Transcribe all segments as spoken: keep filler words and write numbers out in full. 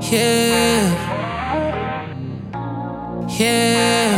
Yeah, yeah,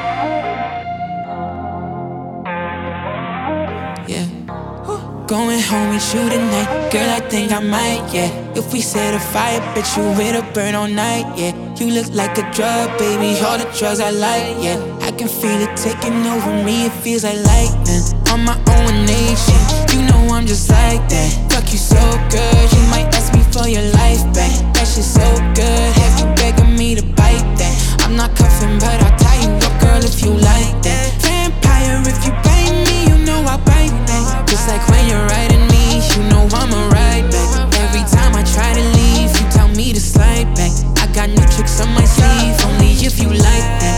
yeah. Going home with you tonight, girl, I think I might, yeah. If we set a fire, bet you it'll burn all night, yeah. You look like a drug, baby, all the drugs I like, yeah. I can feel it taking over me, it feels like lightning. On my own nation, you know I'm just like that. Fuck you so good, you might ask me for your life back. That shit so good, have you begging me to bite that? I'm not cuffing, but I'll tie you up, girl, if you like that. Vampire, if you bite me, you know I'll bite back. Just like when you're riding me, you know I'ma ride back. Every time I try to leave, you tell me to slide back. I got new tricks on my sleeve, only if you like that.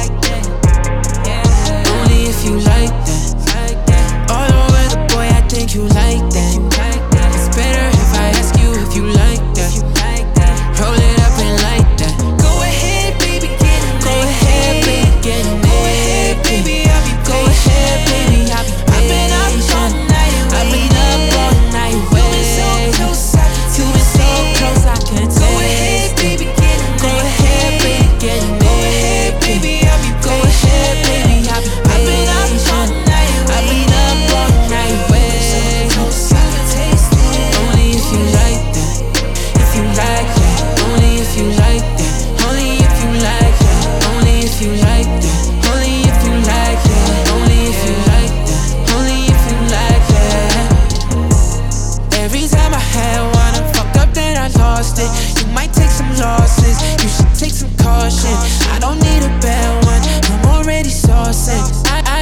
Only if you like that. All over the boy, I think you like that. It's better if I ask you if you like that. Roll it up and light that. Go ahead, baby, get it. Go ahead, baby, get it. Go ahead, baby, I'll be Go ahead, baby, I'll be I've been up all night. I've been up all night. You've been so close, I can You've been so close, I can tell. Go ahead, baby, get it. Go ahead, baby, get it. Go ahead, baby, I'll be Go ahead, baby, I'll be I've been up all night. I've been up all night. So close, I can taste it. Only if you like that. If you like that. Only if you like that. Only if you like that. Only if you like that. Only if you like that. Only if you like that. Only if you like that. Every time I had one, I fucked up, then I lost it. You might take some losses, you should take some caution. I don't need a bad one, I'm already saucing. I, I